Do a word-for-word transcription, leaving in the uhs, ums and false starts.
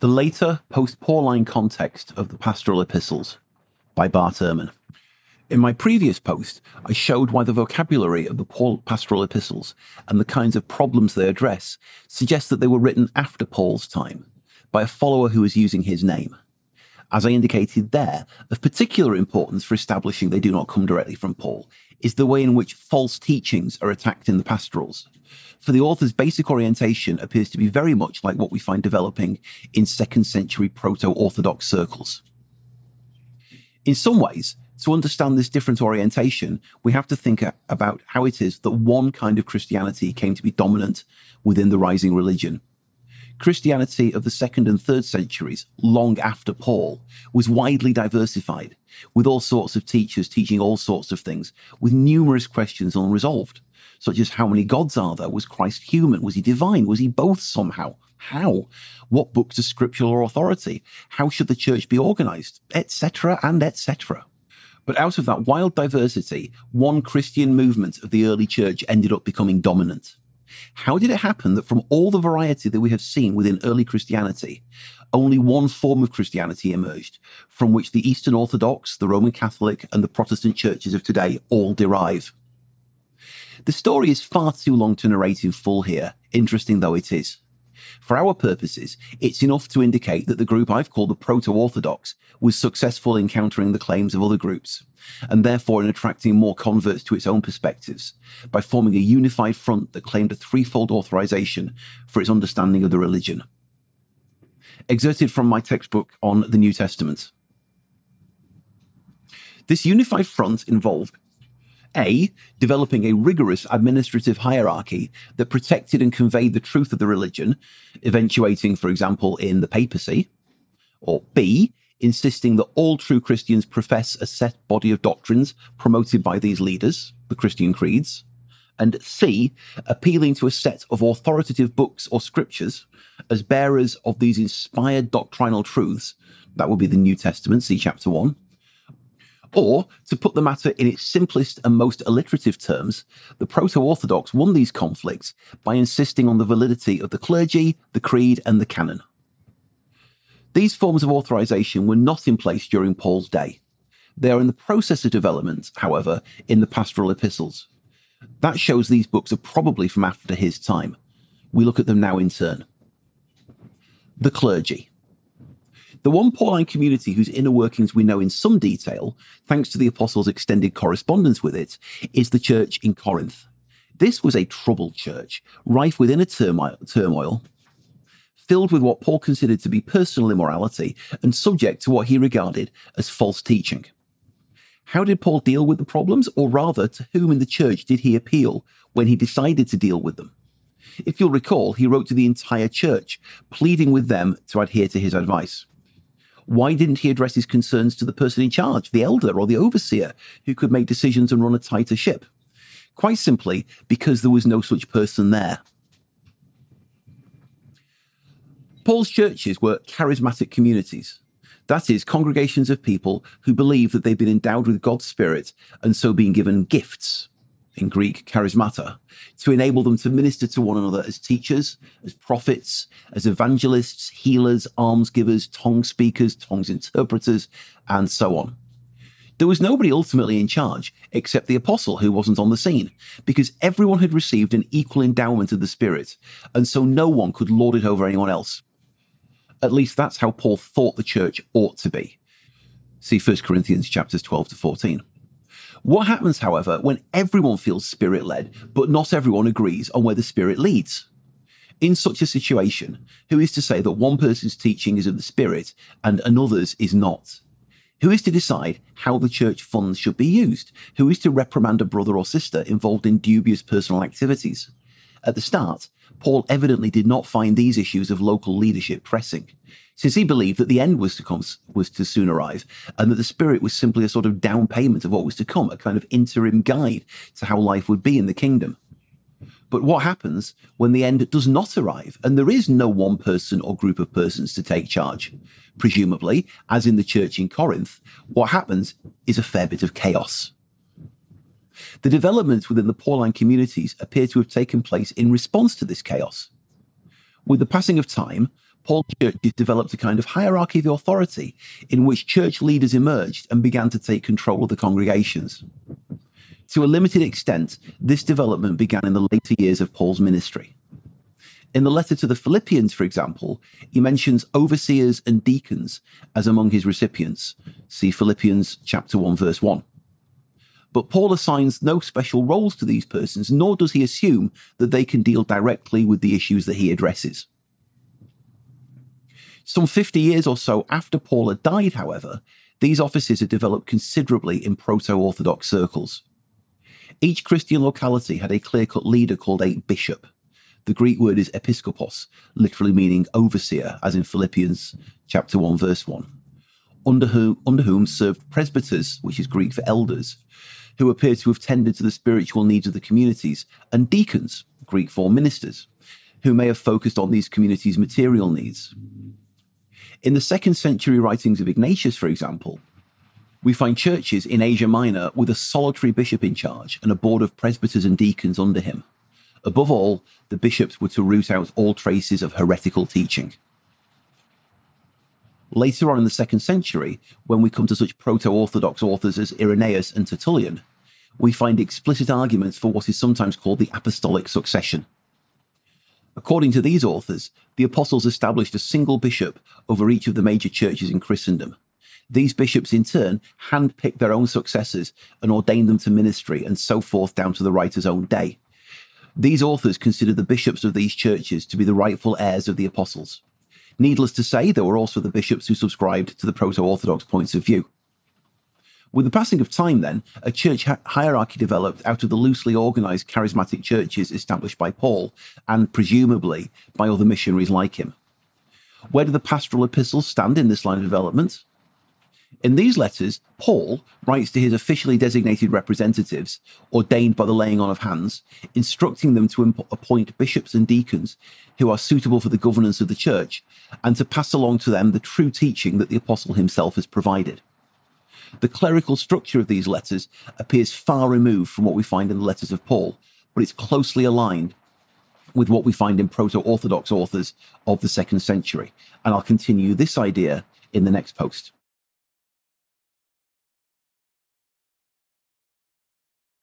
The Later Post-Pauline Context of the Pastoral Epistles by Bart Ehrman. In my previous post, I showed why the vocabulary of the Paul pastoral epistles and the kinds of problems they address suggest that they were written after Paul's time, by a follower who was using his name. As I indicated there, of particular importance for establishing they do not come directly from Paul is the way in which false teachings are attacked in the pastorals. For the author's basic orientation appears to be very much like what we find developing in second century proto-Orthodox circles. In some ways, to understand this different orientation, we have to think about how it is that one kind of Christianity came to be dominant within the rising religion. Christianity of the second and third centuries, long after Paul, was widely diversified, with all sorts of teachers teaching all sorts of things, with numerous questions unresolved, such as how many gods are there? Was Christ human? Was he divine? Was he both somehow? How? What books are scriptural authority? How should the church be organized? Etc. and et cetera. But out of that wild diversity, one Christian movement of the early church ended up becoming dominant. How did it happen that from all the variety that we have seen within early Christianity, only one form of Christianity emerged, from which the Eastern Orthodox, the Roman Catholic, and the Protestant churches of today all derive? The story is far too long to narrate in full here, interesting though it is. For our purposes, it's enough to indicate that the group I've called the Proto-Orthodox was successful in countering the claims of other groups, and therefore in attracting more converts to its own perspectives, by forming a unified front that claimed a threefold authorization for its understanding of the religion. Excerpted from my textbook on the New Testament. This unified front involved A. Developing a rigorous administrative hierarchy that protected and conveyed the truth of the religion, eventuating, for example, in the papacy. Or B. Insisting that all true Christians profess a set body of doctrines promoted by these leaders, the Christian creeds. And C. Appealing to a set of authoritative books or scriptures as bearers of these inspired doctrinal truths. That would be the New Testament, see chapter one. Or, to put the matter in its simplest and most alliterative terms, the Proto-Orthodox won these conflicts by insisting on the validity of the clergy, the creed, and the canon. These forms of authorization were not in place during Paul's day. They are in the process of development, however, in the pastoral epistles. That shows these books are probably from after his time. We look at them now in turn. The clergy. The one Pauline community whose inner workings we know in some detail, thanks to the apostles' extended correspondence with it, is the church in Corinth. This was a troubled church, rife with inner turmoil, turmoil, filled with what Paul considered to be personal immorality and subject to what he regarded as false teaching. How did Paul deal with the problems, or rather, to whom in the church did he appeal when he decided to deal with them? If you'll recall, he wrote to the entire church, pleading with them to adhere to his advice. Why didn't he address his concerns to the person in charge, the elder or the overseer, who could make decisions and run a tighter ship? Quite simply, because there was no such person there. Paul's churches were charismatic communities. That is, congregations of people who believe that they've been endowed with God's Spirit and so being given gifts, in Greek, charismata, to enable them to minister to one another as teachers, as prophets, as evangelists, healers, almsgivers, tongue speakers, tongues interpreters, and so on. There was nobody ultimately in charge except the apostle, who wasn't on the scene, because everyone had received an equal endowment of the Spirit, and so no one could lord it over anyone else. At least that's how Paul thought the church ought to be. See First Corinthians chapters twelve to fourteen. What happens, however, when everyone feels Spirit-led, but not everyone agrees on where the Spirit leads? In such a situation, who is to say that one person's teaching is of the Spirit and another's is not? Who is to decide how the church funds should be used? Who is to reprimand a brother or sister involved in dubious personal activities? At the start, Paul evidently did not find these issues of local leadership pressing, since he believed that the end was to come, was to soon arrive, and that the Spirit was simply a sort of down payment of what was to come, a kind of interim guide to how life would be in the kingdom. But what happens when the end does not arrive, and there is no one person or group of persons to take charge? Presumably, as in the church in Corinth, what happens is a fair bit of chaos. The developments within the Pauline communities appear to have taken place in response to this chaos. With the passing of time, Paul's churches developed a kind of hierarchy of authority in which church leaders emerged and began to take control of the congregations. To a limited extent, this development began in the later years of Paul's ministry. In the letter to the Philippians, for example, he mentions overseers and deacons as among his recipients. See Philippians chapter one, verse one. But Paul assigns no special roles to these persons, nor does he assume that they can deal directly with the issues that he addresses. Some fifty years or so after Paul had died, however, these offices had developed considerably in proto-Orthodox circles. Each Christian locality had a clear-cut leader called a bishop. The Greek word is episkopos, literally meaning overseer, as in Philippians chapter one, verse one, under whom, under whom served presbyters, which is Greek for elders, who appear to have tended to the spiritual needs of the communities, and deacons, Greek for ministers, who may have focused on these communities' material needs. In the second century writings of Ignatius, for example, we find churches in Asia Minor with a solitary bishop in charge and a board of presbyters and deacons under him. Above all, the bishops were to root out all traces of heretical teaching. Later on in the second century, when we come to such proto-Orthodox authors as Irenaeus and Tertullian, we find explicit arguments for what is sometimes called the apostolic succession. According to these authors, the apostles established a single bishop over each of the major churches in Christendom. These bishops, in turn, handpicked their own successors and ordained them to ministry, and so forth down to the writer's own day. These authors considered the bishops of these churches to be the rightful heirs of the apostles. Needless to say, there were also the bishops who subscribed to the proto-Orthodox points of view. With the passing of time, then, a church hi- hierarchy developed out of the loosely organized charismatic churches established by Paul, and presumably by other missionaries like him. Where do the pastoral epistles stand in this line of development? In these letters, Paul writes to his officially designated representatives, ordained by the laying on of hands, instructing them to imp- appoint bishops and deacons who are suitable for the governance of the church, and to pass along to them the true teaching that the apostle himself has provided. The clerical structure of these letters appears far removed from what we find in the letters of Paul, but it's closely aligned with what we find in proto-Orthodox authors of the second century. And I'll continue this idea in the next post.